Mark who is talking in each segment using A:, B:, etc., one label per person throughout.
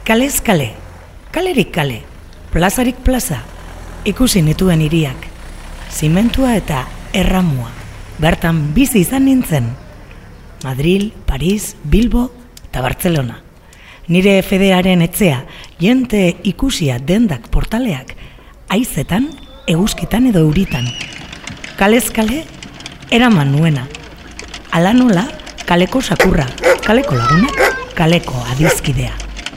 A: Kalez kale, kalerik kale, plazarik plaza, ikusi nituen hiriak, zimentua eta erramua, bertan bizi izan nintzen. Madril, Paris, Bilbo eta Bartzelona. Nire fedearen etzea, jente ikusia dendak portaleak, haizetan, eguzkitan edo euritan. Kalez kale, eraman nuena. Ala nola, kaleko sakurra, kaleko lagunak, kaleko adizkidea.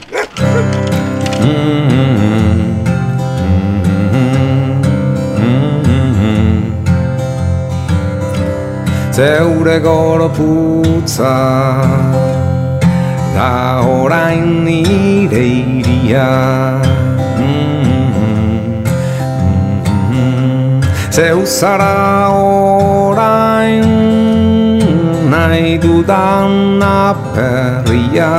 B: Zeure gorputza da orain nire iria. Zeu zara orain nahi dudan aperria.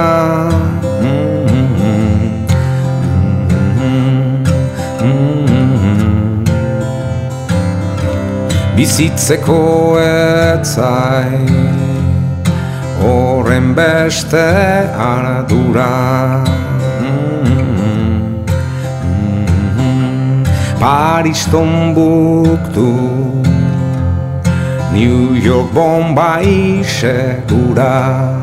B: Bizitzeko etzai horren beste ardura. Paris, Tombuktu, New York, Bombay, segura.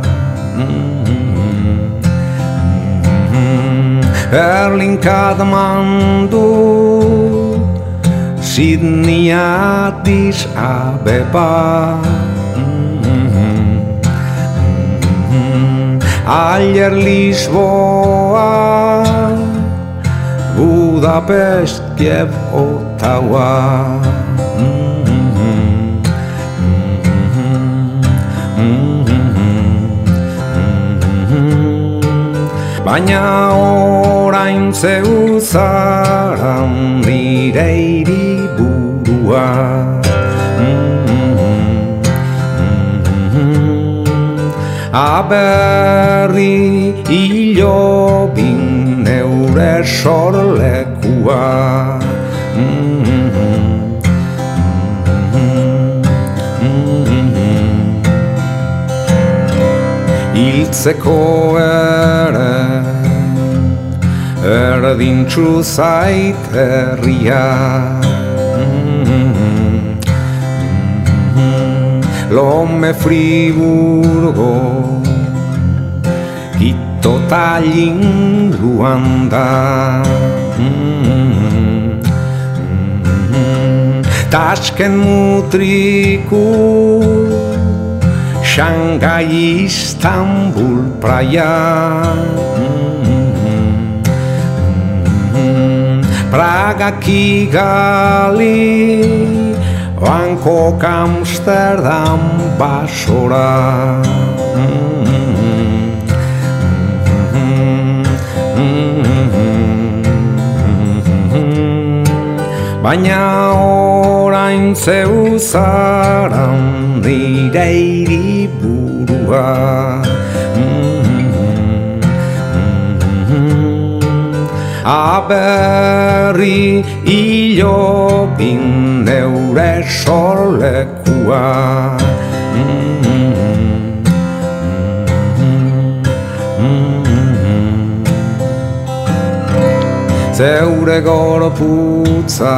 B: Berlin, Kathmandu, Sydney, Addis Abeba. Alger, Lisboa, Budapest, Kiev, Ottawa. Baina orain zeu zara nire hiriburua. Aberri hilobin neure sorlekua. Hiltzeko ere erdintxu zait herria. Lome, Friburgo, Quito, Tallinn, Luanda. Tashkent, Mutriku, Shanghai, Istanbul, Praia. Praga, Kigali, Bangkok, Amsterdam, Basora. Baina orain zeu zara nire hiriburua. Aberri hilobin neure sorlekua. Zeure gorputza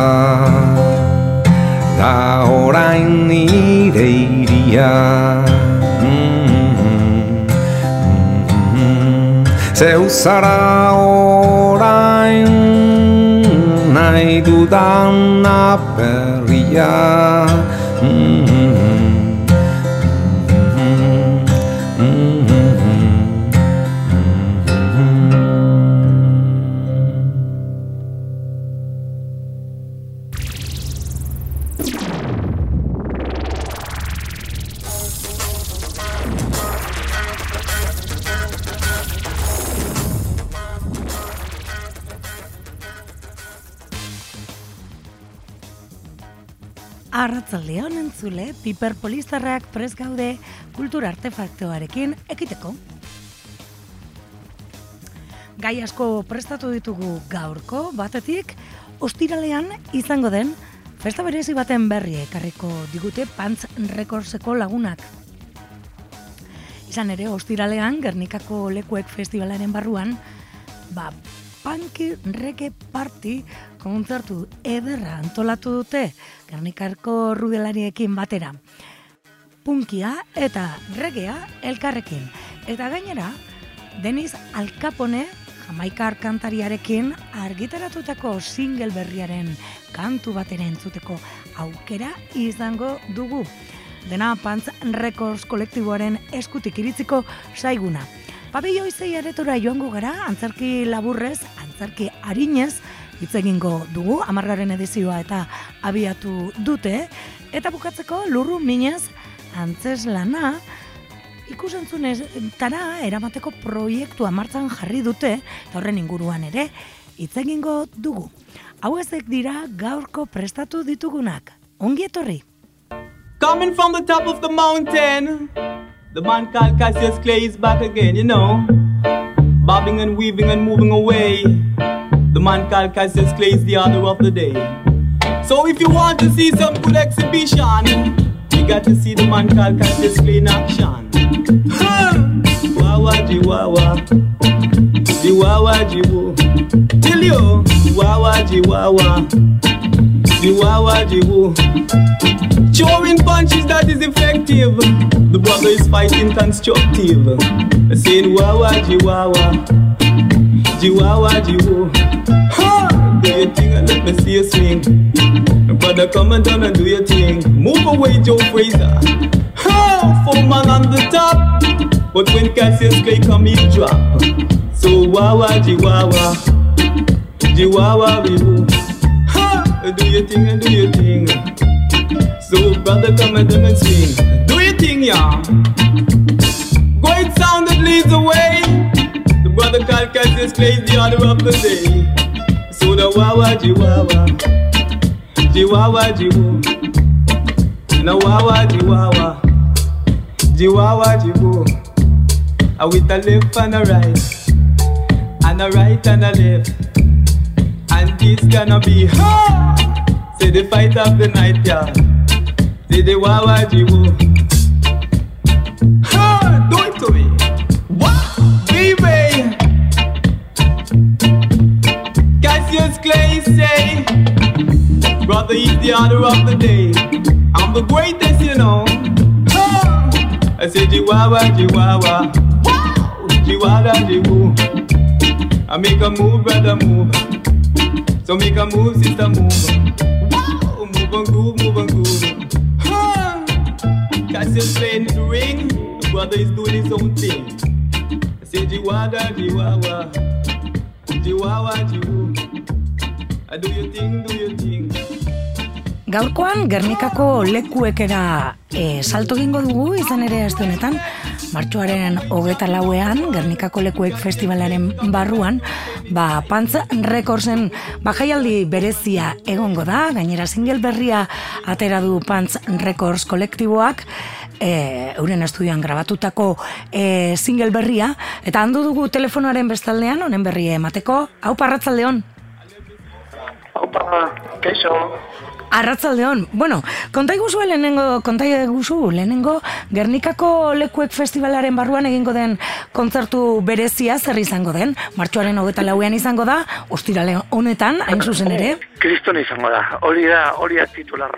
B: da orain nire iria. Zeu zara orain nahi dudan aperria.
A: Arratsaldeon entzule, Piper Polizarrak prest gaude kultura artefaktoarekin ekiteko. Gai asko prestatu ditugu gaurko, batetik, ostiralean izango den festa berezi baten berri ekarriko digute Pants Recordseko lagunak. Izan ere, ostiralean, Gernikako Lekuek Festivalaren barruan, Punky Reggae Party kontzertu ederra antolatu dute Gernikarko rudelariekin batera. Punkia eta reggaea elkarrekin. Eta gainera, Denis Al Capone, jamaikar kantariarekin argitaratutako single berriaren kantu batera entzuteko aukera izango dugu. Dena Pants Records kolektiboaren eskutik iritziko zaiguna. Pabelloi 6 aretora joango gara, antzerki laburrez, antzerki arinez, hitz egingo dugu, 10. edizioa eta abiatu dute, eta bukatzeko lurru minez antzeslana, ikusentzunetara eramateko proiektua martxan jarri dute, eta horren inguruan ere, hitz egingo dugu. Hau ezek dira gaurko prestatu ditugunak. Ongi etorri!
C: Coming from the top of the mountain, the man called Cassius Clay is back again, you know, bobbing and weaving and moving away. The man called Cassius Clay is the order of the day. So if you want to see some good exhibition, you got to see the man called Cassius Clay in action. Wawa jiwawa, jiwawa jiwu, till you, wawa jiwawa, jiwawa jiwu. Throwing punches that is effective. The brother is fighting constructive. Saying wawa jiwawa, jiwawa jiwu. Do your thing and let me see you swing. Brother, come and down and do your thing. Move away, Joe Fraser. Four man on the top, but when Cassius Clay come, he drop. So wawa jiwawa, jiwawa jiwu. Do your thing and do your thing. So brother, come and down and swing. Do your thing, yeah. Great sound that leads the way. The brother called Cassius Clay is the order of the day. So the wawa jiwawa, jiwawa jiwu. Now wawa jiwawa, jiwawa jiwu. With a left and a right, and a right and a left, and this gonna be say the fight of the night, yeah. Say the wawa jiwu. Do it to me. Wow, baby. Cassius Clay say, brother, he's the order of the day. I'm the greatest, you know. I say jiwawa, jiwawa. Wow, jiwawa, jiwu. I make a move, brother, move. So make a move, sister, move. Wow, move and groove, move and groove. Cassius playing the ring, the brother is doing his own thing. I say jiwawa, jiwawa, jiwawa, jiwu. I do your thing, do your thing.
A: Gaurkoan Gernikako lekuekera salto egingo dugu, izan ere aste honetan, martxoaren 24ean Gernikako Lekuek Festivalaren barruan, Pants Recordsen jaialdi berezia egongo da, gainera single berria atera du Pants Records kolektiboak, euren estudioan grabatutako single berria, eta handu dugu telefonoaren bestaldean, honen berri emateko. Hau arratsaldeon.
D: Aupa, keixo.
A: Arratsaldeon. Bueno, konta iguzu lehenengo Gernikako Lekuek Festivalaren barruan egingo den kontzertu berezia zer izango den? Martxoaren 24ean izango da, ostirale honetan, hain zuzen ere.
D: Kriston izango da, hori da titularra.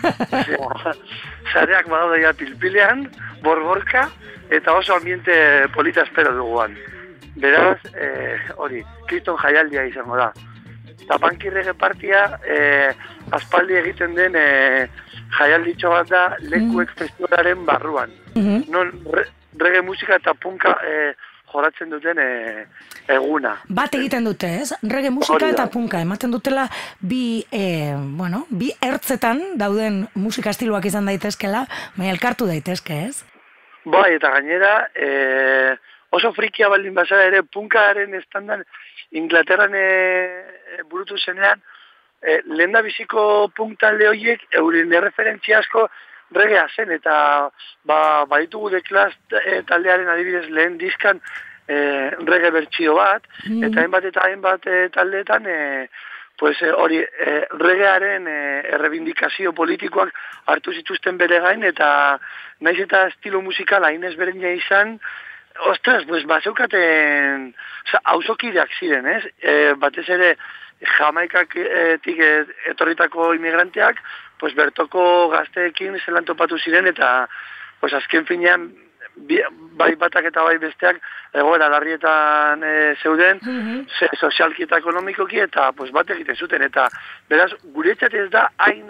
D: Sareak badaude ja pilpilean, borborka, eta oso ambiente polita espero duguan. Beraz, hori, kriston jaialdia izango da. Eta Punky Reggae Partia aspaldi egiten den jaialditxo bat da Lekuek Festivalaren barruan. Non reggae musika eta punka joratzen duten eguna.
A: Bat egiten dute, ez? Reggae musika eta punka ematen dutela bi ertzetan dauden musika estiloak izan daitezkela, baina elkartu daitezke, ez?
D: Bai, eta gainera oso frikia baldin bazara ere punkaren estandan Inglaterran burutu zenean, lehen da biziko punk talde horiek euren referentzia asko reggaea zen, eta baditugu The Clash taldearen adibidez lehen diskan reggae bertsio bat, eta hainbat taldeetan hori reggaearen errebindikazio politikoak hartu zituzten bere gain, eta naiz eta estilo musikal hain ezberdina izan, ostras, bazeukaten auzokideak ziren, ez? Batez ere, Jamaikatik etorritako inmigranteak, pues bertoko gazteekin zelan topatu ziren, eta pues azken finean, bai batak eta bai besteak egoera larrietan zeuden, sozialki eta ekonomikoki, eta pues bat egiten zuten, eta beraz, guretzat ez da hain,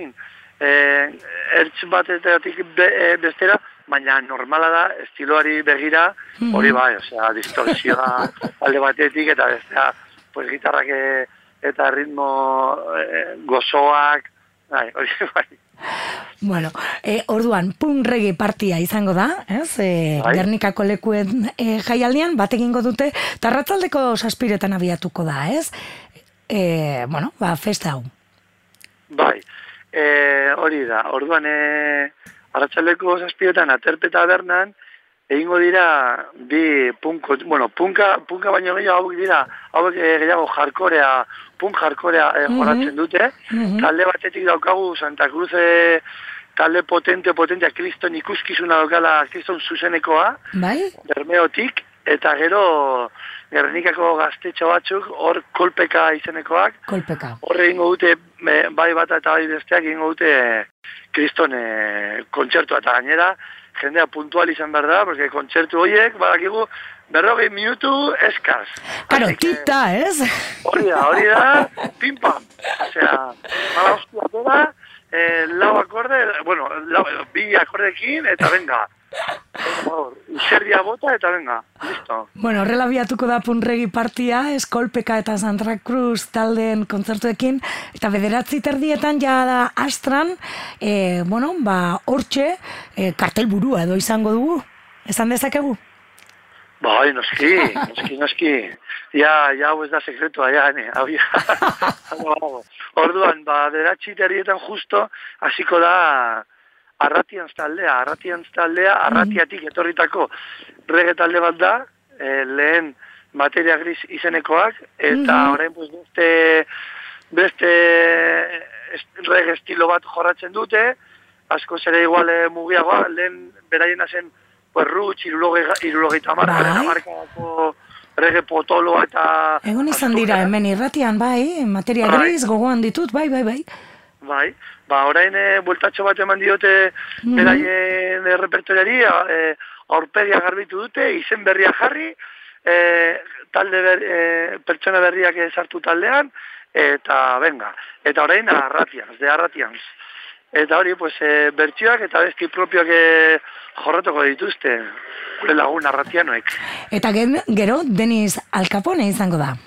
D: ertz batetatik bestera, baina normala da, estiloari begira, hori bai, osea, distorsioa alde batetik, eta bestea, pues gitarrak eta ritmo gozoak, hori bai.
E: Bueno, orduan, punk reggae partia izango da, ez? Gernikako lekuen jaialdian, bat egingo dute, eta arratsaldeko 7:00 abiatuko da, ez? Bueno, festa hau.
D: Bai, hori da, orduan, arratsaldeko 7:00 Aterpe tabernan, egingo dira bi punko, bueno, punka baino gehiago hauek gehiago jarkorea, punk jarkorea joratzen dute. Talde batetik daukagu Santa Cruz talde potentea, kriston ikuskizuna daukala, kriston zuzenekoa,
E: bai?
D: Bermeotik, eta gero Gernikako gaztetxo batzuk, hor kolpeka izenekoak.
E: Kolpeka.
D: Hor egingo dute, bai bata eta bai besteak egingo dute kriston kontzertua, eta gainera, jendea puntual izan behar da, porque kontzertu horiek, badakigu, 40 minutu eskaz.
E: Karo, tita, ez?
D: Hori da, pim-pam. Osea, mala hostia toda, lau akorde, bueno, bi akordekin, eta venga. Userdia bota, eta venga, listo.
E: Bueno, horrela biatuko da punregi partia, Eskolpeka eta Santa Cruz taldeen kontzertuekin, eta 9:30 ja da Astran, bueno, hortxe, kartelburua edo izango dugu, esan dezakegu?
D: Bai, noski. Ja, hau ez da sekretua, Orduan, 9:30 justo, hasiko da Arratiantz taldea, Arratiatik etorritako reggae talde bat da, lehen Materia Gris izenekoak, eta orain pues, beste reggae estilo bat jorratzen dute, asko zere igual mugiagoa, lehen beraiena zen Roots, 70 hamarkadako reggae potoloa eta...
E: Egon izan dira, hemen irratian, bai, Materia Gris gogoan ditut, bai.
D: Bai, orain bueltatxo bat eman diote beraien repertoriari, aurpegia garbitu dute, izen berria jarri, pertsona berriak sartu taldean, eta venga. Eta orain Arratiantz. Eta hori, pues, bertsioak eta besti propioak jorratuko dituzte, gure lagun arratianoek.
E: Eta gero, Denis Al Capone izango da.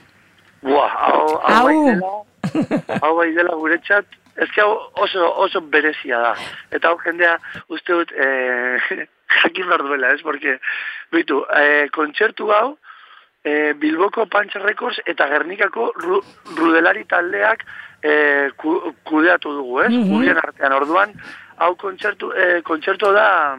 D: Hau bai dela guretzat, ezke oso berezia da. Eta hau jendea uste dut jakin behar duela, ez? Porque, bitu, kontzertu hau, Bilboko Punch Records eta Gernikako Rudelari taldeak kudeatu dugu, ez? Gurien artean, orduan, hau kontzertu da,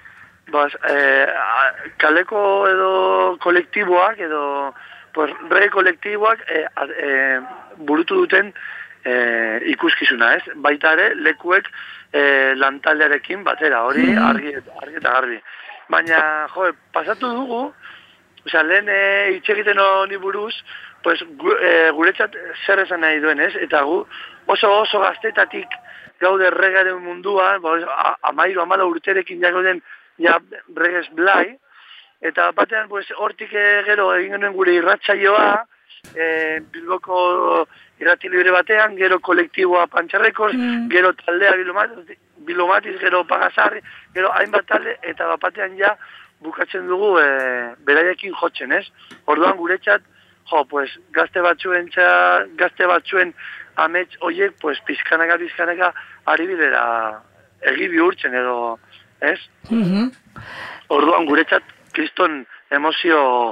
D: kaleko edo kolektiboak, edo reggae kolektiboak burutu duten ikuskizuna, ez? Baita ere, lekuek lantaldearekin batera, hori argi eta garbi. Baina, pasatu dugu, osea, lehen hitz egiten honi buruz, pues, guretzat zer esan nahi duen, ez? Eta gu oso gaztetatik gaude reggaearen munduan, 13-14 urterekin gauden reggaez blai, eta batean pues, hortik gero egin genuen gure irratsaioa, Bilboko irrati libre batean, gero kolektiboa Punch Records, gero taldea Bilomatiz, gero Pagasarri, gero hainbat talde, eta batean ja bukatzen dugu beraiekin jotzen, ez? Orduan guretzat, pues, gazte batzuen amets horiek, pues, pizkanaka ari bidera egi bihurtzen edo, ez? Orduan guretzat kriston emozio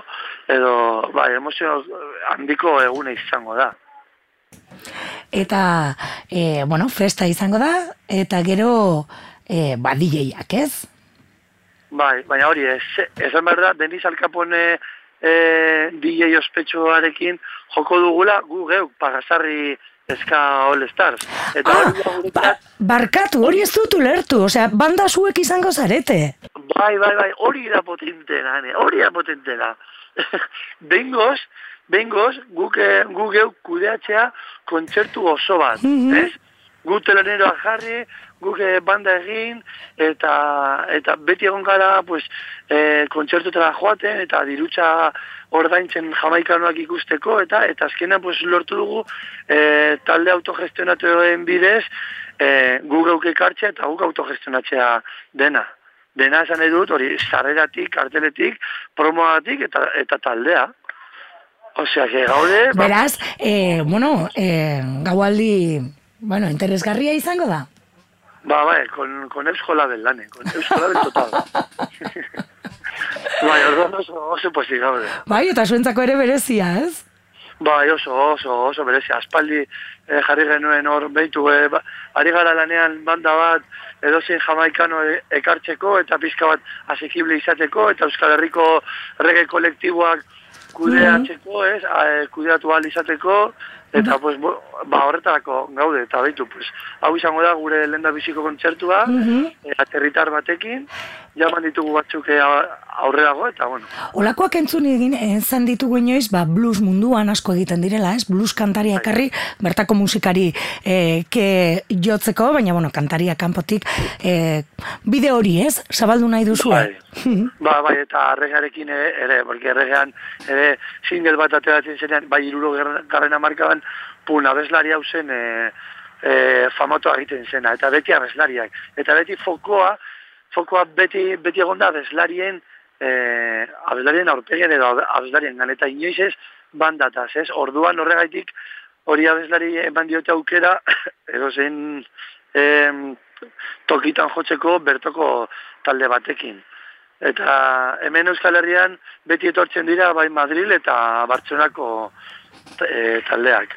D: handiko egune izango da.
E: Eta, bueno, festa izango da, eta gero DJak, ez?
D: Bai, baina hori, esan behar da, Denis Al Capone DJ ospetsuarekin joko dugula, gu geuk, Pagasarri Ska All Stars.
E: Barkatu, hori ez dut ulertu, osea, banda zuek izango zarete.
D: Bai, hori da potentena, behingoz, guk geu kudeatzea kontzertu oso bat, ez? Gu teloneroa jarri, guk banda egin, eta beti egon gara, pues, kontzertutara joaten, eta dirutza ordaintzen jamaikanoak ikusteko, eta azkenean pues, lortu dugu talde autogestionatuen bidez, guk geuk ekartzea eta guk autogestionatzea dena. Dena esan edut, hori, sarreratik, karteletik, promoatik eta taldea. Osea, que gaude...
E: Beraz, gaualdi, interesgarria izango da?
D: Bai, con Eusko Label lane, con Eusko Label total. Bai, orduan oso pozik gaude.
E: Bai, eta zuentzako ere berezia, ez?
D: Bai, oso berezia. Aspaldi jarri genuen hor behitu, ari gara lanean banda bat, edozein jamaikano ekartzeko, eta pizka bat asekible izateko, eta Euskal Herriko reggae kolektiboak kudeatzeko, kudeatu ahal izateko, eta pues, horretarako gaude, eta behitu, pues, hau izango da gure lehendabiziko kontzertua, aterritar batekin, jaman ditugu batzuk aurrerago, eta bueno.
E: Olakoak entzun izan ditugu inoiz, blues munduan asko egiten direla, ez? Blues kantaria ekarri, bertako musikari jotzeko, baina, kantaria kanpotik bide hori, ez? Zabaldu nahi duzu,
D: Bai, eta erregearekin ere, porque erregean ere single bat ateratzen zenean, bai 60. hamarkadan, abeslari hau zen famatoa egiten zena, eta beti abeslariak. Eta beti fokoa beti egon da abeslarien aurpegien edo abeslarien gan, eta inoiz ez bandataz, ez? Orduan horregaitik hori abeslari eman diote aukera, edo zen tokitan jotzeko bertoko talde batekin. Eta hemen Euskal Herrian beti etortzen dira bai Madril eta Bartzelonako taldeak.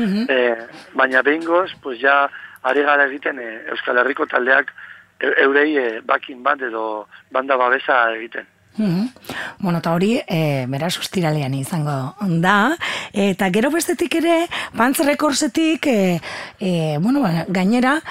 D: Baina behingoz, pues ja ari gara egiten Euskal Herriko taldeak eurei bakin bat edo banda babesa egiten.
E: Eta hori, beraz ostiralean izango da, eta gero bestetik ere, Pantz Recordsetik, gainera,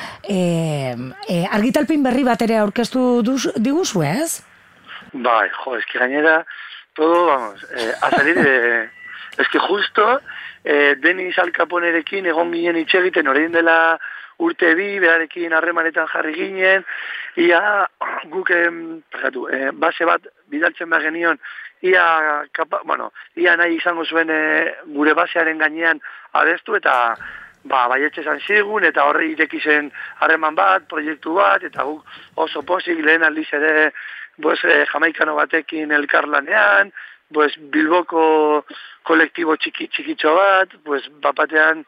E: argitalpin berri bat ere aurkeztu diguzu, ez?
D: Bai, eski gainera, todo, vamos, a salir eski justo, Denis Al Caponerekin egon ginen itxegiten, orain dela urte bi, berarekin harremanetan jarri ginen, ia guk, base bat bidaltzen behar genion, ia nahi izango zuen gure basearen gainean adestu, eta baietxe zan zigun, eta horre ireki zen harreman bat, proiektu bat, eta guk oso posik lehen aldiz ere, jamaikano batekin elkarlanean, Bilboko kolektibo txikitxo bat, bapatean,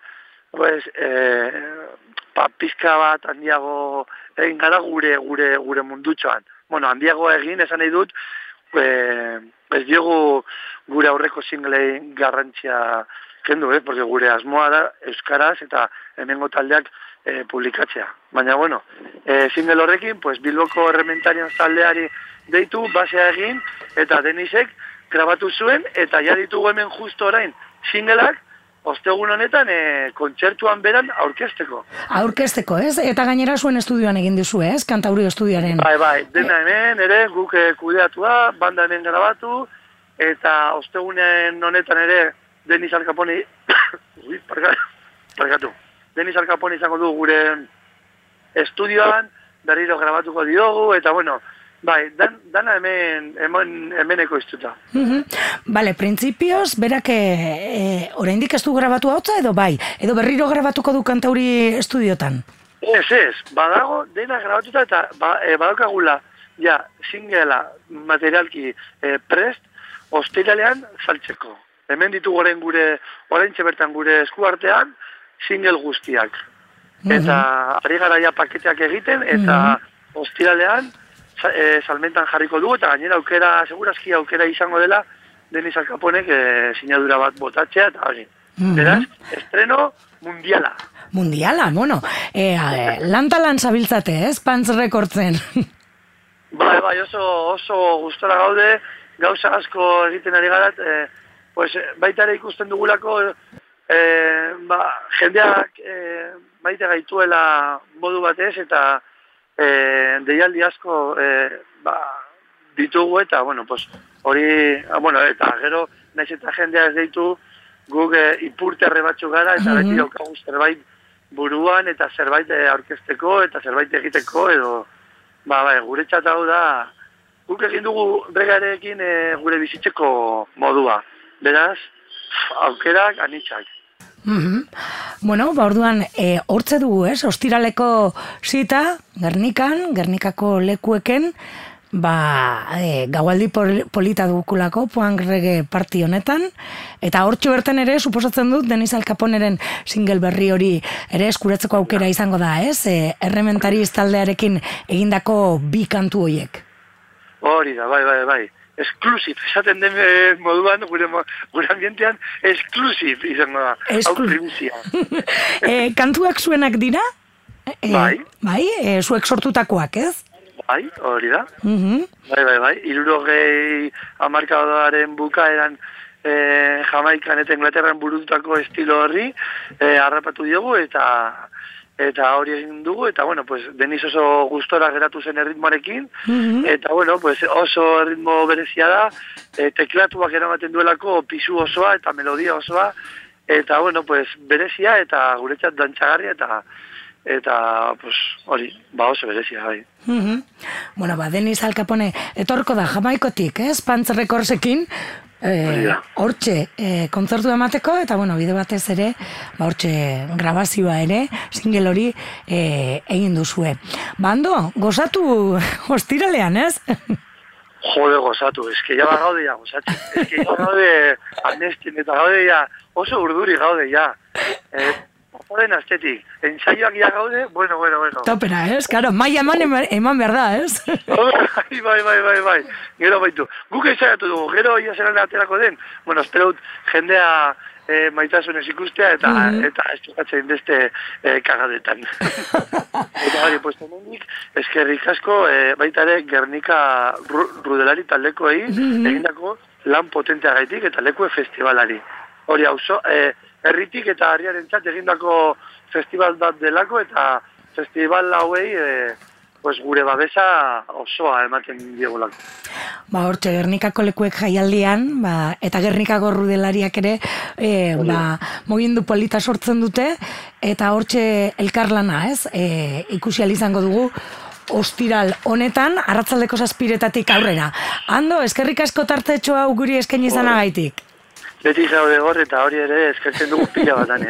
D: pizka bat handiago egin gara gure mundutxoan. Handiago egin, esan nahi dut, ez diogu gure aurreko singlein garrantzia kendu, porque gure asmoa da euskaraz eta hemengo taldeak publikatzea. Baina, single horrekin, Bilboko Errementarian taldeari deitu, basea egin, eta Denisek grabatu zuen, eta ja ditugu hemen justo orain singleak, ostegun honetan kontzertuan beran aurkezteko.
E: Aurkezteko, ez? Eta gainera zuen estudioan egin dizu, ez? Kantauri estudioaren.
D: Bai, dena hemen, ere, guk kudeatua, banda hemen grabatu, eta ostegunen honetan ere, Denis Al Capone, Denis Al Capone izango du gure estudioan, berriro grabatuko diogu, eta bai, dana hemeneko iztuta.
E: Bale, printzipioz, berak oraindik ez du grabatu hautza edo bai? Edo berriro grabatuko du Kantauri estudiotan?
D: Ez, badago dena grabatuta eta badaukagula, singela materialki prest, ostiralean saltzeko. Hemen ditugu oraintxe bertan gure eskuartean, single guztiak. Eta ari gara paketeak egiten, eta ostiralean salmentan jarriko du, eta gainera segurazki aukera izango dela Denis Al Caponek sinadura bat botatzea, eta hori. Beraz, estreno mundiala.
E: Mundiala, lantalan zabiltzate, ez? Pantz Recordsen.
D: Bai, oso gustora gaude, gauza asko egiten ari garat, baita ere ikusten dugulako, jendeak baita gaituela modu batez, eta deialdi asko ditugu eta, bueno, pues, hori, eta gero, naiz eta jendea ez deitu, guk ipurterre batzuk gara, eta beti daukagu zerbait buruan, eta zerbait aurkezteko, eta zerbait egiteko, edo, guretzat hau da, guk egin dugu regarekin gure bizitzeko modua. Beraz, aukerak anitzak.
E: Bueno, orduan, hortze dugu, ostiraleko zita, Gernikako lekueken, gaualdi polita dukulako, punk reggae parti honetan, eta hortxe bertan ere, suposatzen dut, Denis Al Caponeren single berri hori ere eskuratzeko aukera izango da, Errementariz taldearekin egindako bi kantu hoiek.
D: Hori da, bai. Exclusive, esaten den moduan, gure ambientean, exclusive izango da, hau primizia.
E: Kantuak zuenak dira?
D: Bai.
E: Zuek sortutakoak, ez?
D: Bai, hori da. Bai. 60 hamarkadaren bukaeran Jamaikan eta Inglaterran burututako estilo horri harrapatu diogu eta hori egin dugu, eta, bueno, pues, Denis oso gustora geratu zen erritmoarekin, eta, bueno, pues, oso erritmo berezia da, teklatuak eramaten duelako pisu osoa eta melodia osoa, eta, bueno, pues, berezia eta guretzat dantzagarria eta, pues, hori, oso berezia, bai.
E: Bueno, Denis Al Capone etorko da Jamaikotik, Pants Recordsekin, hortxe kontzertu emateko, eta bide batez ere, hortxe grabazioa ere, single hori egin duzue. Bando, gozatu ostiralean, ez?
D: Jode, gozatu, eske ja gaude ja, gozatzen. Eske ja gaude amnestin, eta gaude ja, oso urduri gaude ja. Joden astetik, ensaioak ja gaude, bueno.
E: Topera, ez? Karo, maia eman behar da, ez?
D: Bai. Gero baitu. Guk ensaiatu dugu, gero ia zelan aterako den. Bueno, espero jendea maitasunez ikustea eta ez tokatzen beste kagadetan. Eta hori, pues, hemendik, eskerrik asko, baita ere Gernika Rudelari taldekoei egindako lan potenteagaitik eta lekue festivalari. Hori auzo, herritik eta harriarentzat egindako festival bat delako eta festival hauei pues, gure babesa osoa ematen diegulako.
E: Hortxe, Gernikako lekuek jaialdian, eta Gernikako Rudelariak ere, mugindu polita sortzen dute, eta hortxe elkarlana, ez? Ikusi izango dugu, ostiral honetan, arratsaldeko 7:00 aurrera. Ando, eskerrik asko tartetxo hau guri eskaini izanagaitik.
D: Beti gaude hor, eta hori ere eskertzen dugu pila batan,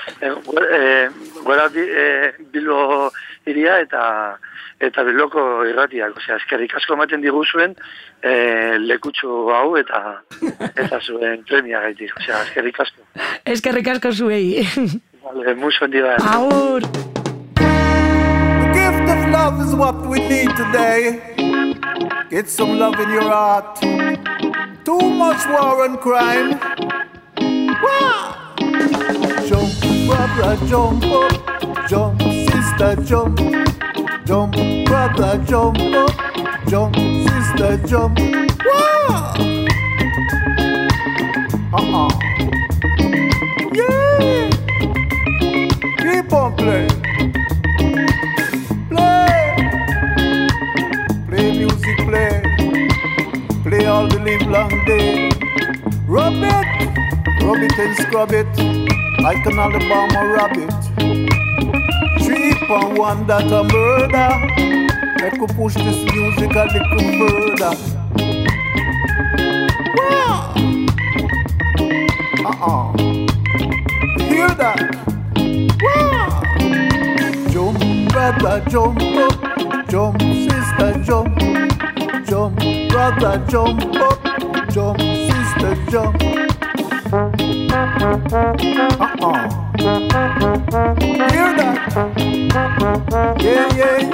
D: Gora Bilbo iria eta Bilboko irratiak, eskerrik asko ematen diguzuen lekutxo hau eta zuen premia gaitik, eskerrik asko.
E: Eskerrik asko zuei.
D: Vale, mucho día.
E: Aur.
F: The gift of love is what we need today. Get some love in your heart. Too much war and crime. Wow. Jump, brother, jump up. Jump, sister, jump. Jump, brother, jump up. Jump, sister, jump. Wow. Yeah. Keep on playing. Play music, play. Play all the live long day. Rub it and scrub it, like an Alabama rabbit. 3.1 that a murder. Let go push this music a little further. Wow. Hear that? Wow. Jump, brother, jump up. Jump, sister, jump. Jump, brother, jump up. Jump, sister, jump. Hear that? Yeah.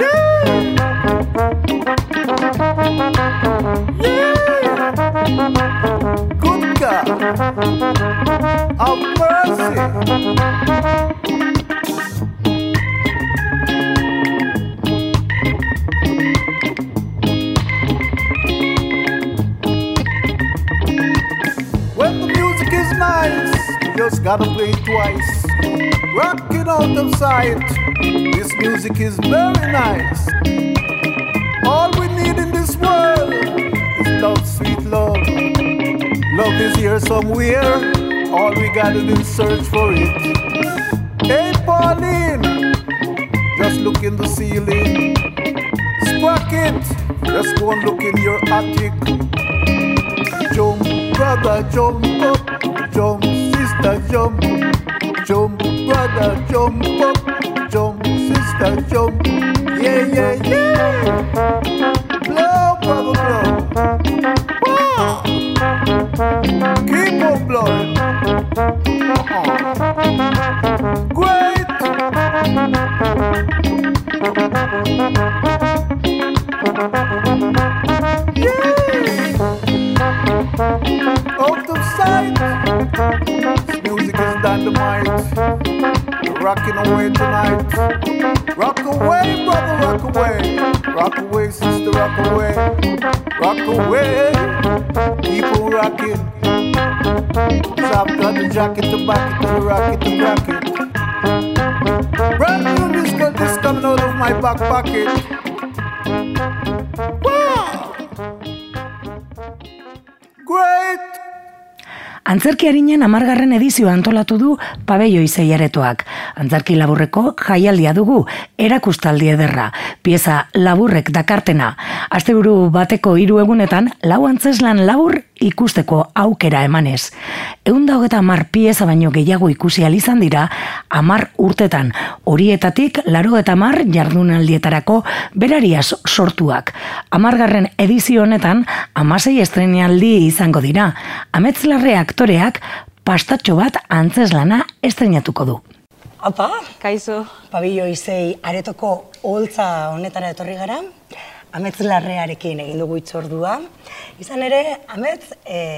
F: Good God, have mercy. Just gotta play it twice. Rocking out of sight. This music is very nice. All we need in this world love, sweet love. Love is here somewhere. All we gotta do is search for it. Hey, Pauline, just look in the ceiling. Sprocket, just go and look in your attic. Jump, brother, jump up. Jump, sister, jump. Jump, brother, jump up. Jump, sister, jump. Yeah, yeah, yeah. Blow, brother, blow. Wow. Keep on blowing. Great. Out of sight. This music is dynamite. We're rocking away tonight. Rock away, brother, rock away. Rock away, sister, rock away. Rock away. Keep on rocking. So I've got the jacket to back it, to rock it, to rock it. Brand new musical disc coming out of my back pocket. Wow! Great!
E: Antzerki arinen 10. edizioa antolatu du Pabelloi Zeiaretoak. Antzerki laburreko jaialdia dugu, erakustaldi ederra, pieza laburrek dakartena. Asteburu bateko 3 egunetan, 4 antzeslan labur ikusteko aukera emanez. 130 pieza baino gehiago ikusi ahal izan dira 10 urtetan, horietatik 80 jardunaldietarako berariaz sortuak. 10. edizio honetan 16 estrenaldi izango dira. Amets Larre aktoreak pastatxo bat antzeslana estrenatuko du.
A: Apa,
G: Kaixo.
A: Pabelloi Zeiaretoko oholtza honetara etorri gara. Amets Larrearekin egin dugu hitzordua. Izan ere, Amets,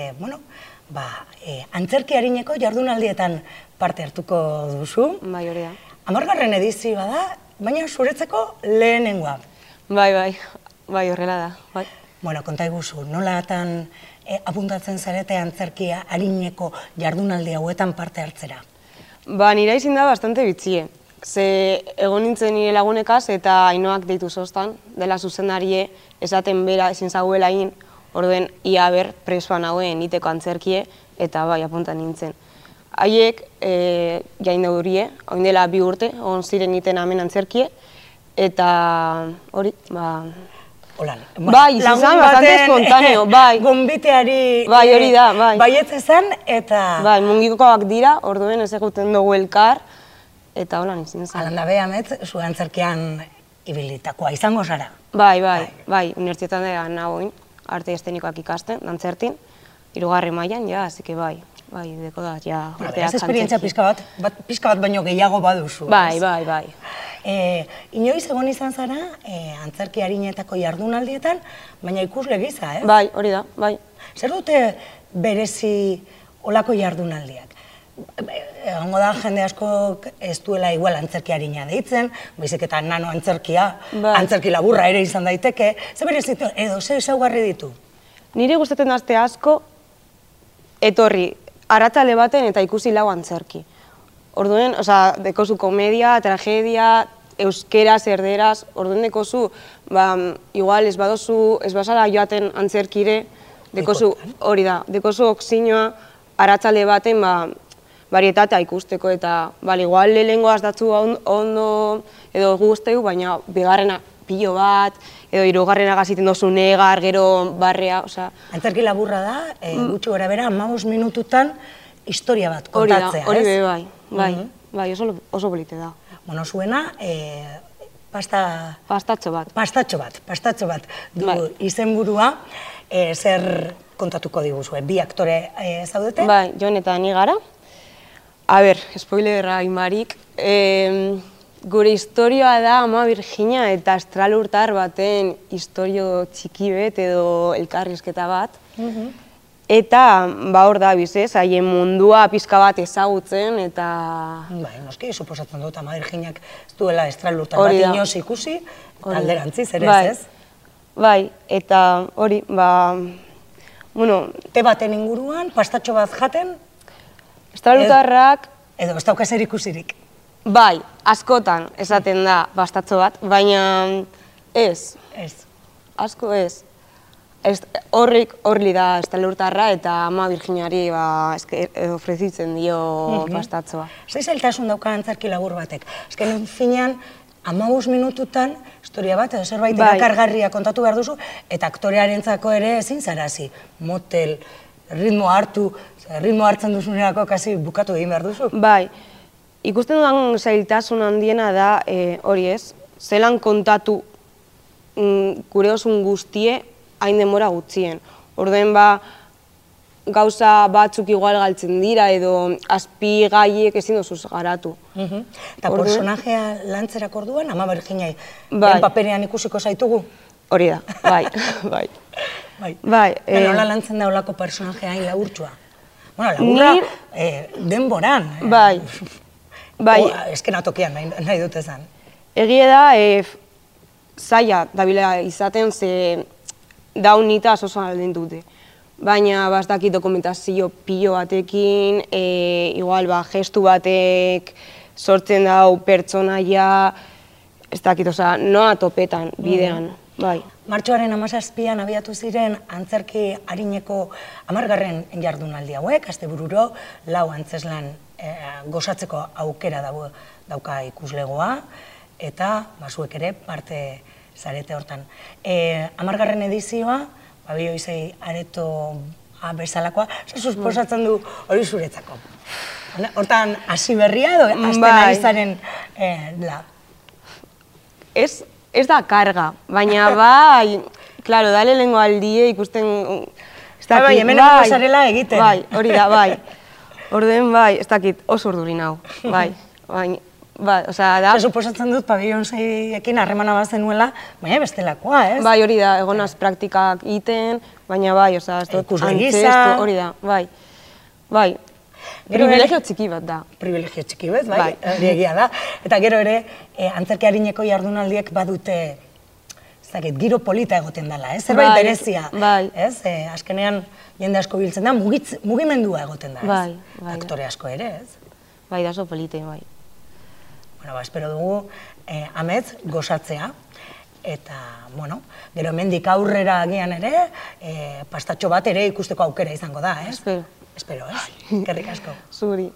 A: antzerki arineko jardunaldietan parte hartuko duzu.
G: Bai, hori da.
A: 10. edizioa da, baina zuretzako lehenengoa.
G: Bai, horrela da. Bai.
A: Bueno, konta iguzu, nolatan apuntatzen zarete antzerkia arineko jardunaldi hauetan parte hartzera?
G: Ba, nira izin da bastante bitxie. Ze egon nintzen nire lagunekaz eta Ainoak deitu zoztan, dela zuzendarie esaten bera ezin zaguela egin, orduen ia ber presoan hauen iteko antzerkie eta bai apuntan nintzen. Haiek jain daurie, hain dela 2 urte, egon ziren iten hemen antzerkie, eta hori, bai, izan bastante espontaneo, bai.
A: Gonbiteari
G: bai, hori da, bai.
A: Baietz ezan, eta...
G: Bai, mungikoak dira, orduen ez eguten dugu elkar, eta holan izin zen.
A: Alan da beha, Amets, zure antzerkian ibilitakoa izango zara?
G: Bai, unibertsitatean da nagoin, arte estenikoak ikasten, dantzertin, 3. mailan, ja, así que bai, deko da, ja, urteak
A: Ez esperientzia pixka bat baino gehiago baduzu.
G: Bai.
A: Inoiz egon izan zara, antzerki arinetako jardunaldietan, baina ikusle giza, ez?
G: Bai, hori da, bai.
A: Zer dute berezi olako jardunaldiak? Egongo da, jende asko ez duela igual antzerki arina deitzen, baizik eta nano antzerkia, antzerki laburra ere izan daiteke, ze berezitu, edo ze ezaugarri ditu?
G: Niri gustatzen dazte asko, etorri, arratsale baten eta ikusi 4 antzerki. Orduen, dekozu komedia, tragedia, euskeraz, erderaz, orduen dekozu, igual ez badozu, ez bazala joaten antzerkire, dekozu, hori da, dekozu oksinoa, arratsale baten, varietatea ikusteko eta, igual lehengoaz datzu ondo edo guzteu, baina bigarrena pilo bat, edo 3. gaziten dozu negar, gero barrea,
A: Antzerki laburra da, gutxi gora bera, 15 minututan historia bat kontatzea, ez?
G: Hori be, bai, oso polite da.
A: Bueno, zuena,
G: pastatxo bat du izenburua, zer kontatuko diguzue, 2 aktore zaudete? Bai, Jon eta ni gara. A ber, spoilerra imarik, gure historioa da Ama Virginia eta Astralurtar baten historio txiki bet edo elkarrizketa bat. Eta, hor da biz, haien mundua pizka bat ezagutzen eta...
A: Bai, noski, suposatzen dut, Ama Virginiak ez duela Astralurtar bat inoz ikusi, eta alderantziz ere ez?
G: Bai, eta hori,
A: te baten inguruan, pastatxo bat jaten?
G: Astralurtarrak...
A: Edo, ez dauka zer ikusirik?
G: Bai, askotan esaten da pastatxo bat, baina ez. Asko ez. Horri da estalurtarra eta ama Virginiari ofrezitzen dio pastatzoa.
E: Zei zailtasun dauka antzerki labur batek. Azken finean, 15 minututan, historia bat, edo zerbait erakargarria kontatu behar duzu, eta aktorearentzako ere ezin zarazi. Motel, ritmo hartzen duzunerako kasi bukatu egin behar duzu.
G: Bai, ikusten dudan zailtasun handiena da, hori ez, zelan kontatu gure osun guztie hain denbora gutxien. Orduen gauza batzuk igual galtzen dira edo azpi gaiek ezin duzuz garatu.
E: Eta personajea lantzerak orduan, ama Virginiai, paperean ikusiko zaitugu?
G: Hori da, bai.
E: Nola lantzen da olako personajea hain laburtsua? Laburra denboran.
G: Bai.
E: Eskenatokian nahi dut ezan.
G: Egie da, zaila dabila izaten ze daunita oso aldin dute. Baina bastakit dokumentazio pilo batekin, igual gestu batek sortzen dau pertsonaia, ez dakit, noa topetan bidean, bai.
E: Martxoaren 17an abiatu ziren antzerki arineko 10. jardunaldi hauek, astebururo 4 antzeslan gozatzeko aukera dauka ikuslegoa, eta zuek ere parte zarete hortan. 10. edizioa, Babioizei areto bezalakoa, susposatzen du hori zuretzako. Hortan, hasi berria edo azten ari zaren la?
G: Ez da karga, baina bai, klaro, dale lehenko aldie ikusten...
E: Bai, hemen egon zarela egiten.
G: Bai, hori da, bai. Orduen, bai, ez dakit oso urdurin hau, bai.
E: Da... Suposatzen dut, Babioizeekin harremana bat zenuela, baina bestelakoa, ez?
G: Bai, hori da, egonaz praktikak egiten, baina bai, ez dut antzestu, hori da, bai. Bai, privilegio txiki bat da.
E: Privilegio txiki bat, bai, hori egia da. Eta gero ere, antzerki arineko jardunaldiek badute, giro polita egoten dela, ez? Zerbait berezia, ez? Azkenean, jende asko biltzen da, mugimendua egoten da, ez? Aktore asko ere, ez?
G: Bai, da oso polite, bai.
E: Espero dugu amets gozatzea, eta, gero hemendik aurrera agian ere, pastatxo bat ere ikusteko aukera izango da, ez? Espero, ez? Eskerrik asko.
G: Zuri.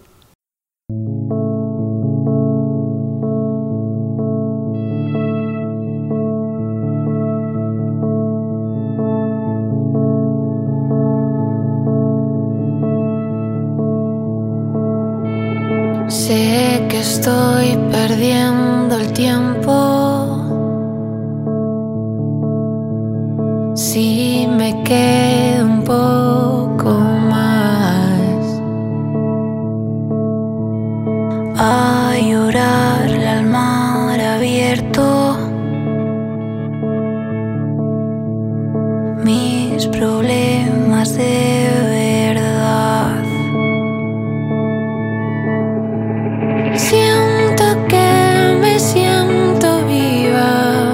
H: Sé que estoy perdiendo el tiempo si me quedo un poco más a llorarle al mar abierto mis problemas de verdad. Siento que me siento viva.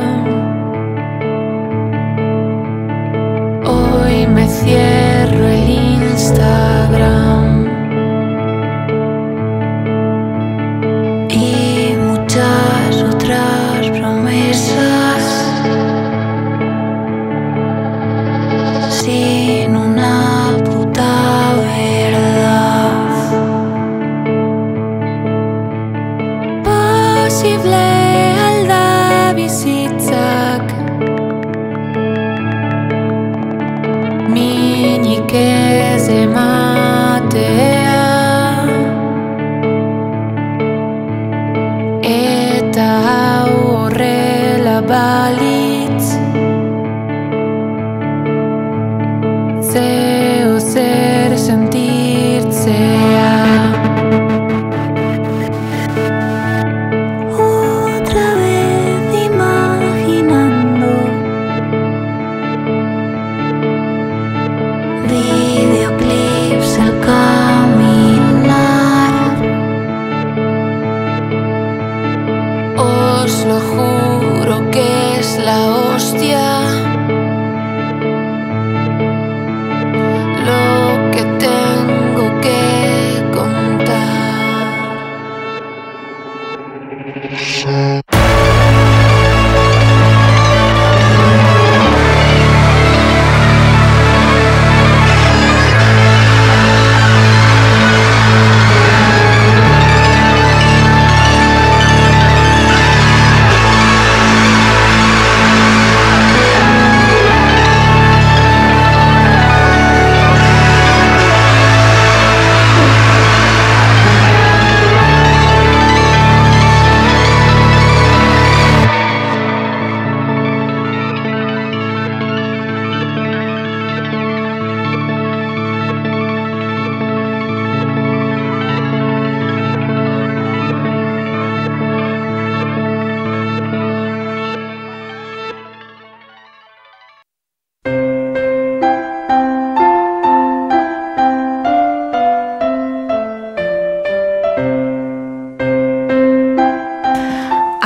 H: Hoy me cierro el Instagram y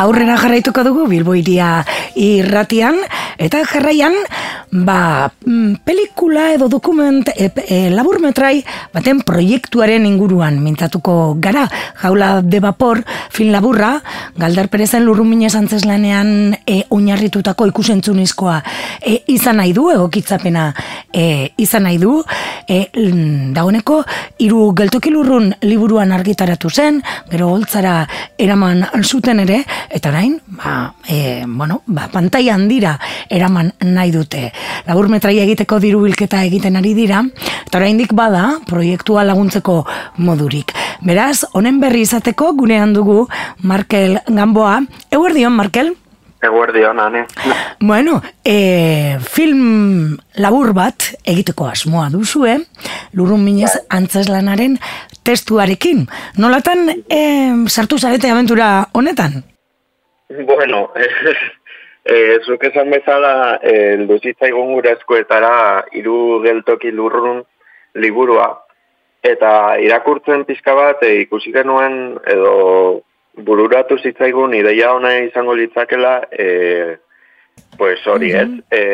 E: aurrera jarraituko dugu Bilbo Hiria irratian, eta jarraian, pelikula edo dokument laburmetrai baten proiektuaren inguruan mintzatuko gara. Jaula de Vapor film laburra, Galder Perezen Lurrunminez antzeslanean oinarritutako ikusentzunizkoa izan nahi du, egokitzapena izan nahi du. Dagoeneko 3 geltoki lurrun liburuan argitaratu zen, gero holtzara eraman zuten ere, eta orain, pantaila handira eraman nahi dute. Laburmetraia egiteko diru bilketa egiten ari dira, eta oraindik bada proiektua laguntzeko modurik. Beraz, honen berri izateko gurean dugu Markel Gamboa. Eguerdion, Markel?
I: Eguerdion, Ane.
E: Bueno, film labur bat egiteko asmoa duzue, Lurrunminez antzeslanaren testuarekin. Nolatan sartu zarete abentura honetan?
I: Bueno, zuk esan bezala, duzitzaigun gure eskuetara 3 geltoki lurrun liburua, eta irakurtzen pixka bat ikusi genuen edo bururatu zitzaigun ideia ona izango litzakela, pues hori ez,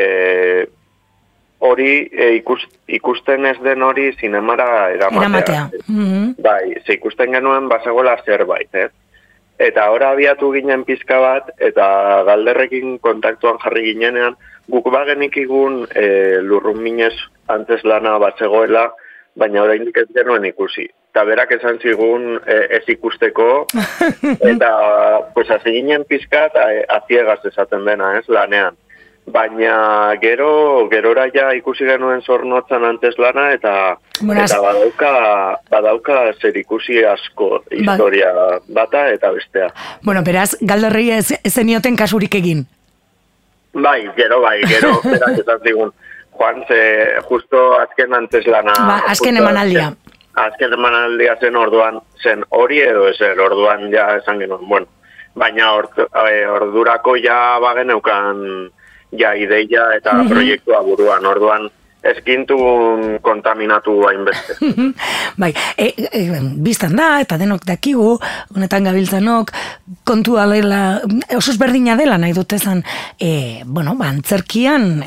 I: hori ikusten ez den hori zinemara eramatea. Bai, ze ikusten genuen bazegoela zerbait, ez? Eta ora abiatu ginen pizka bat, eta Galderrekin kontaktuan jarri ginenean, guk bagenikun Lurrunminez antzeslana batzegoela, baina oraindik ez genuen ikusi. Eta berak esan zigun ez ikusteko, eta pues hasi ginen pizka eta aziegaz esaten dena, ez, lanean. Baina gerora ja ikusi genuen Zornotzan anteslana eta badauka zer ikusi asko historia bata eta bestea.
E: Bueno, beraz, Galderrei ez zenioten kasurik egin?
I: Bai, gero berak esan zigun. Juan, justo azken anteslana...
E: azken emanaldia.
I: Azken emanaldia zen orduan, zen hori edo ezer, orduan ja esan genuen. Bueno, baina ordurako ja bageneukan ja ideia eta proiektua buruan, orduan ezkintun kontaminatu hainbeste.
E: Bai, biztan da, eta denok dakigu, honetan gabiltzanok, kontua dela, oso ezberdina dela nahi dutezan, antzerkian,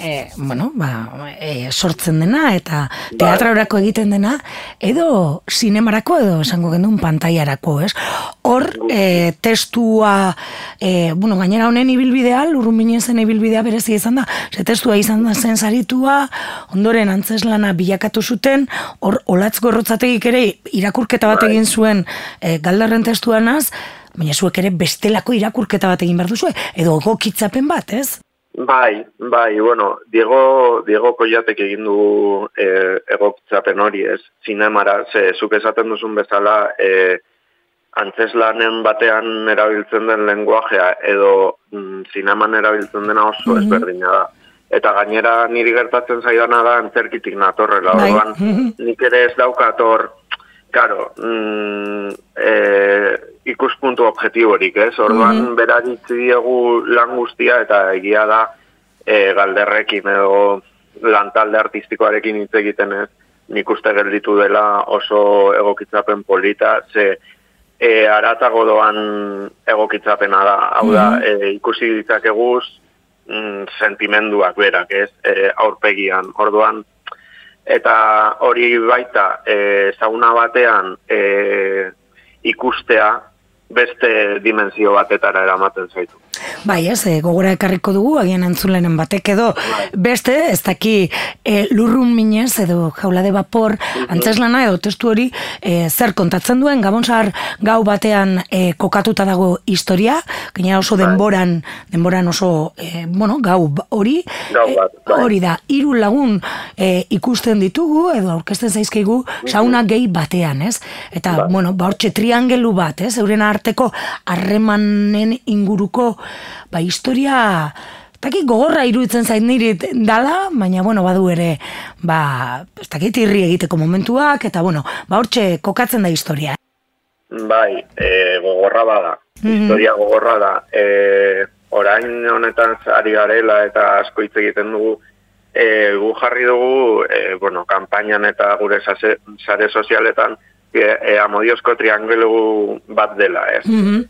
E: sortzen dena, eta teatrorako egiten dena, edo sinemarako, edo esango gendun pantailarako, ez? Hor, testua, gainera honen ibilbidea, Lurrunminezen ibilbidea berezia izan da, testua izan da zen saritua, ondoren antzeslana bilakatu zuten, hor Olatz Gorrotzategik ere irakurketa bat egin zuen Galderren testuanaz, baina zuek ere bestelako irakurketa bat egin behar duzue, edo egokitzapen bat, ez?
I: Bai, bueno, Diego Kollatek egin du egokitzapen hori, ez? Zinemara, zuk esaten duzun bezala, antzeslanen batean erabiltzen den lenguajea, edo zineman erabiltzen dena oso ezberdina da. Eta gainera niri gertatzen zaidana da antzerkitik natorrela, orduan nik ere ez daukator, karo, ikuspuntu objektiborik, ez? Orduan beraritzi diegu lan guztia eta egia da Galderrekin edo lantalde artistikoarekin hitz egiten ez, nik uste gelditu dela oso egokitzapen polita, ze haratago doan egokitzapena da, hau da, ikusi ditzakeguz, sentimenduak berak, ez, aurpegian, orduan, eta hori baita, zauna batean ikustea beste dimensio batetara eramaten zaitu.
E: Bai, ez, gogora ekarriko dugu, agian entzulenen batek edo, beste, ez daki Lurrunminez edo Jaula de Vapor antzeslana edo testu hori zer kontatzen duen, Gabonzar gau batean kokatuta dago historia, gainera oso denboran oso, gau hori, hori da, 3 lagun ikusten ditugu, edo aurkezten zaizkigu, sauna gehi batean, ez? Eta, hortxe triangelu bat, ez? Euren arteko harremanen inguruko historia gogorra iruditzen zait niri dala, baina badu ere irri egiteko momentuak, eta hortxe kokatzen da historia.
I: Bai, gogorra bada, historia gogorra da. Orain honetan ari garela eta asko hitz egiten dugu, gu jarri dugu, kanpainan eta gure sare sozialetan amodiozko triangelu bat dela, ez?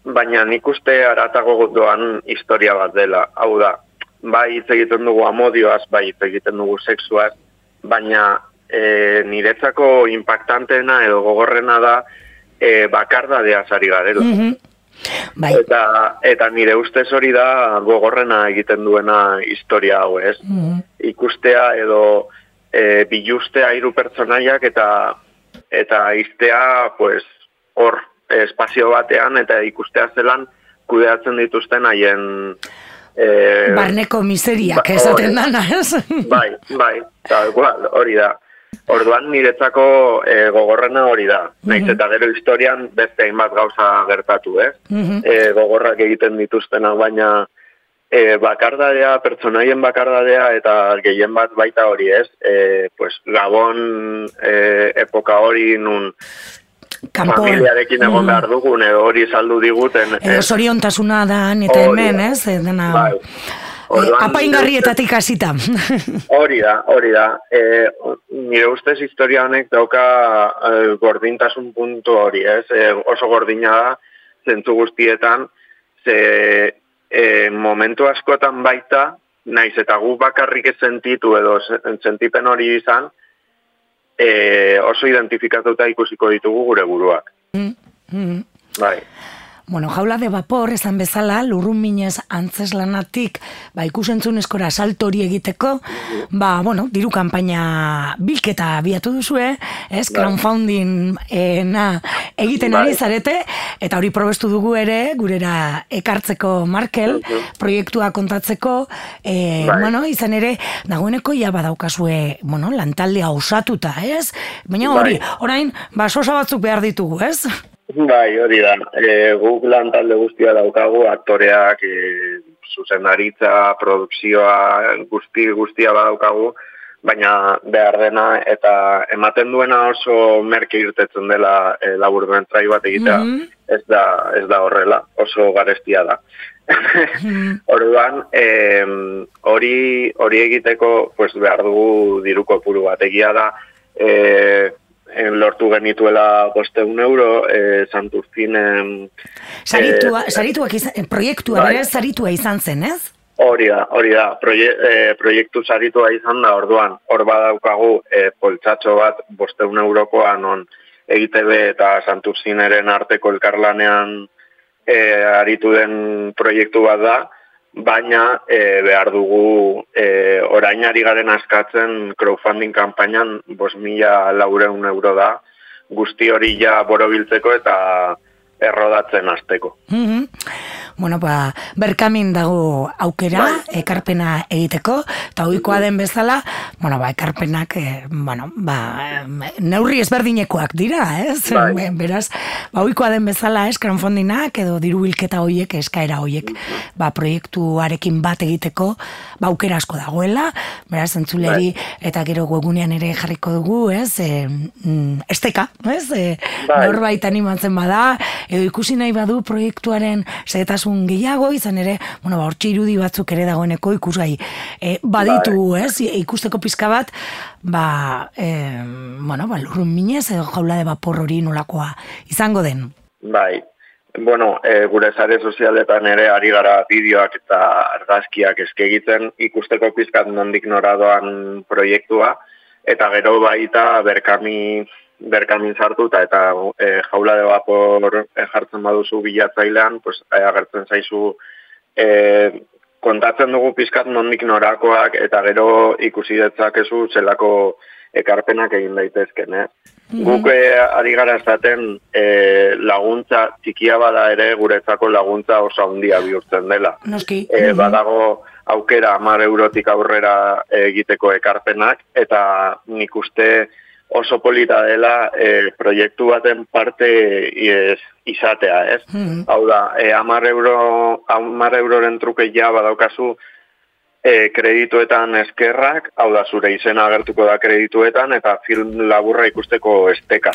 I: baina nik uste haratago doan historia bat dela. Hau da, bai hitz egiten dugu amodioaz, bai hitz egiten dugu sexuaz, baina niretzako impactanteena edo gogorrena da bakardadea ari garela.
E: Bai.
I: Eta nire ustez hori da gogorrena egiten duena historia hau, ez? Ikustea edo bilustea hiru pertsonaiak eta iztea, pues, hor espazio batean eta ikustea zelan kudeatzen dituzten haien
E: barneko miseriak esaten dana, ez?
I: Bai, eta igual, hori da. Orduan niretzako gogorrena hori da. Naiz eta gero historian beste hainbat gauza gertatu, ez? Gogorrak egiten dituztenak, baina bakardadea, pertsonaien bakardadea eta gehien bat baita hori, ez? Pues Gabon epoka hori nun familiarekin egon behar dugun, edo hori saldu diguten.
E: Zoriontasuna da, eta hemen, ez?
I: Bai.
E: Apaingarrietatik hasita.
I: Hori da. Nire ustez historia honek dauka gordintasun puntu hori, ez? Oso gordina da, zentzu guztietan, ze momentu askotan baita, naiz eta gu bakarrik ez sentitu edo sentipen hori izan, oso identifikatuta ikusiko ditugu gure buruak. Bai.
E: Bueno, Jaula de Vapor, esan bezala, lurrun minez antzeslanatik, ikusentzunezkora salto hori egiteko, diru kanpaina bilketa abiatu duzue, crowdfunding egiten ari zarete, eta hori probestu dugu ere, gurera ekartzeko Markel, proiektua kontatzeko, izan ere, dagoeneko ja badaukazue, lantaldea osatuta, ez? Baina hori, orain, sosa batzuk behar ditugu, ez?
I: Bai, hori da. Guk lantalde guztia daukagu, aktoreak, zuzendaritza, produkzioa, guztia badaukagu, baina behar dena, eta ematen duena oso merke irtetzen dela laburmentrai bat egitea, ez da horrela, oso garestia da. Orduan, hori egiteko behar dugu diru kopuru bat, egia da, lortu genituela 500 euro, Santurtzinen...
E: Proiektua bere zaritua izan zen, ez?
I: Hori da. Proiektu zaritua izan da, orduan, hor badaukagu poltsatxo bat 500 eurokoa non EITB eta Santurtzineren arteko elkarlanean aritu den proiektu bat da, baina behar dugu orain ari garen askatzen crowdfunding kanpainan 5.400 euro da, guzti hori ja borobiltzeko eta errodatzen hasteko.
E: Bueno, berkamin dago aukera, ekarpena egiteko, eta ohikoa den bezala, ekarpenak, neurri ezberdinekoak dira, ez? Beraz, ohikoa den bezala, crowdfundingak edo diru bilketa horiek, eskaera horiek, proiektuarekin bat egiteko, aukera asko dagoela, beraz, entzuleri, eta gero webgunean ere jarriko dugu, ez? Esteka, ez? Norbait animatzen bada, edo ikusi nahi badu proiektuaren zetasun gehiago, izan ere, hortxe irudi batzuk ere dagoeneko ikusgai baditu, ez? Ikusteko pizka bat, lurrun minez edo Jaula de Vapor hori nolakoa izango den.
I: Bai, gure sare sozialetan ere ari gara bideoak eta argazkiak egiten ikusteko pizkat nondik noradoan proiektua, eta gero baita berkamin sartuta eta Jaula de Vapor jartzen baduzu bilatzailean, agertzen zaizu kontatzen dugu pizkat nondik norakoak eta gero ikusi detzakezu zelako ekarpenak egin daitezken, Guk ari gara esaten laguntza txikia bada ere guretzako laguntza oso handia bihurtzen dela.
E: Noski.
I: Badago aukera 10 eurotik aurrera egiteko ekarpenak, eta nik uste oso polita dela proiektu baten parte izatea, ez? Hau da, 10 euroren truke ja badaukazu kredituetan eskerrak, hau da, zure izena agertuko da kredituetan, eta film laburra ikusteko esteka.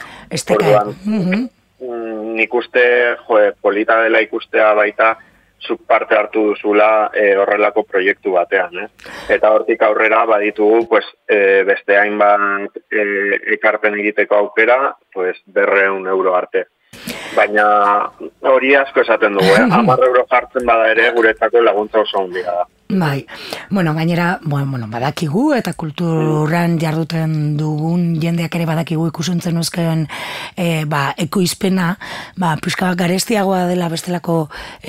I: Nik uste, polita dela ikustea baita, zuk parte hartu duzula horrelako proiektu batean, Eta hortik aurrera baditugu, beste hainbat ekarpen egiteko aukera, 200 euro arte. Baina hori asko esaten dugu, 10 euro jartzen bada ere guretzako laguntza oso handia da.
E: Bai, gainera, badakigu eta kulturan jarduten dugun jendeak ere badakigu ikusuntzen uzken ekoizpena, pixka garestiagoa dela bestelako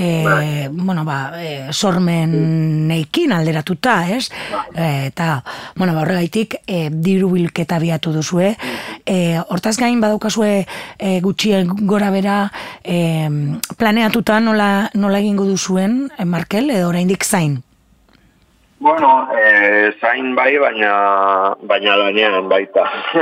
E: sormeneikin alderatuta, ez? Eta, horregaitik diru bilketa biatu duzue. Hortaz gain badaukazue gutxien gora bera planeatuta nola egingo duzuen, Markel, edo oraindik zain?
I: Bueno, zain bai, baina lanean baita.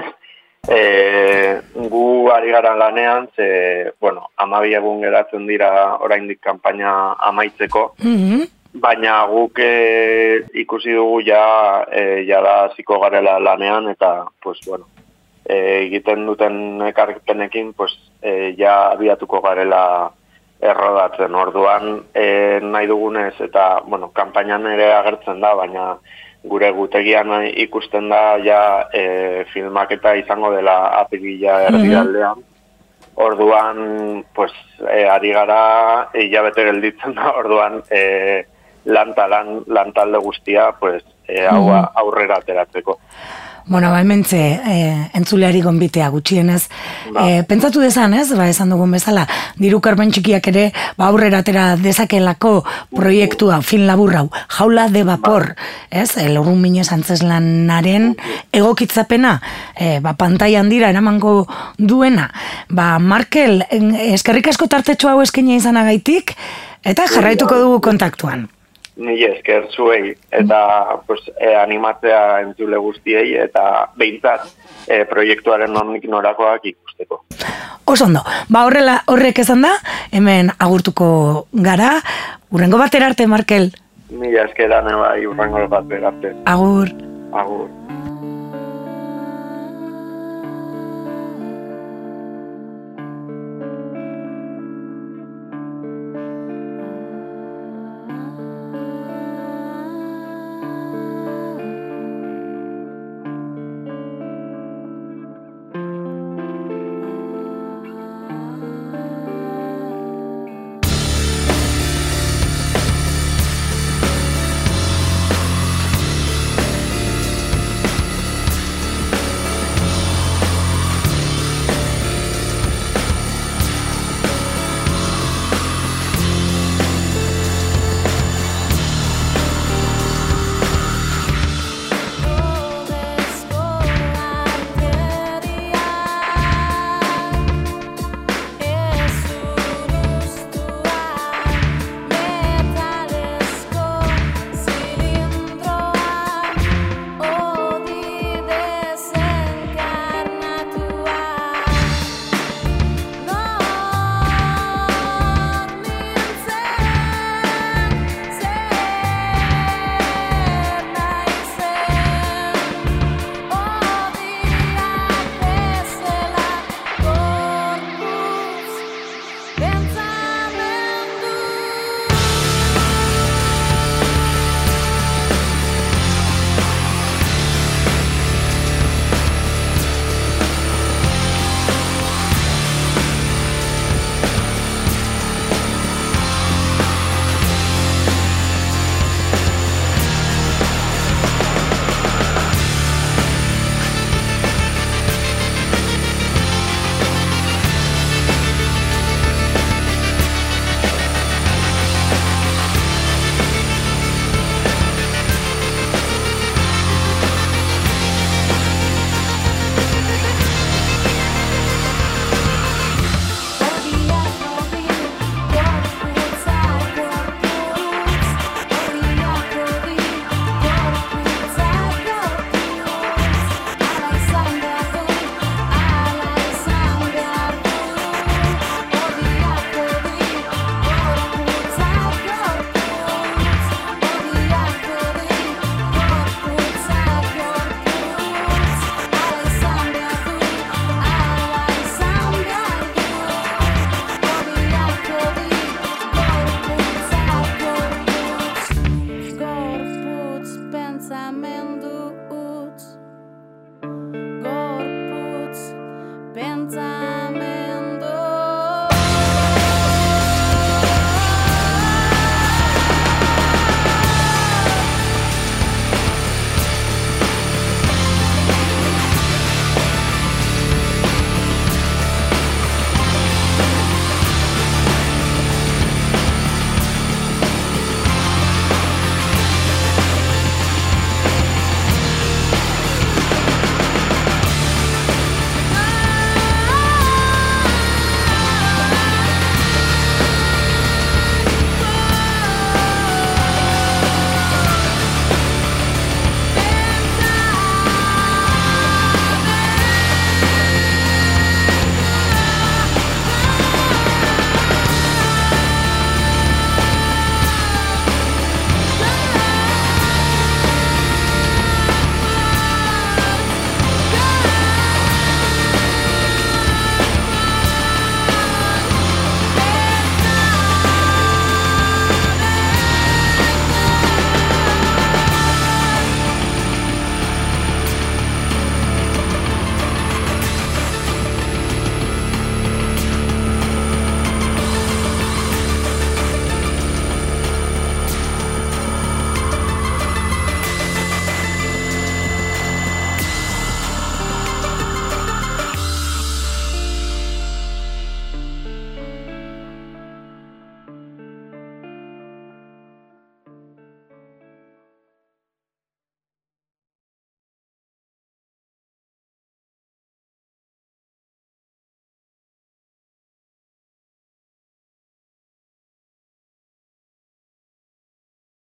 I: Gu ari gara lanean, 12 egun geratzen dira oraindik kanpaina amaitzeko, baina guk ikusi dugu ja da hasiko garela lanean, eta, egiten duten ekarpenekin, ja abiatuko garela errodatzen. Orduan nahi dugunez eta, kanpainan ere agertzen da, baina gure gutegian ikusten da ja filmaketa izango dela apirila erdialdean. Orduan, ari gara hilabete gelditzen da, orduan lan talde guztia aurrera ateratzeko.
E: Hementxe entzuleari gonbitea gutxienez. Pentsatu dezan, ez? Esan dugun bezala, diru karpen txikiak ere aurrera atera dezakelako proiektua, film labur hau, Jaula de Vapor, ez? Lorrun Minez antzeslanaren egokitzapena, pantailan dira eramango duena. Markel, eskerrik asko tartetxo hau eskaini izanagaitik, eta jarraituko dugu kontaktuan.
I: Ni esker zuei, eta animatzea entzule guztiei, eta behintzat proiektuaren nondik norakoak ikusteko.
E: Oso ondo, horrek esan da, hemen agurtuko gara, urrengo batera arte, Markel.
I: Ni esker ane bai, urrengo batera arte.
E: Agur.
I: Agur.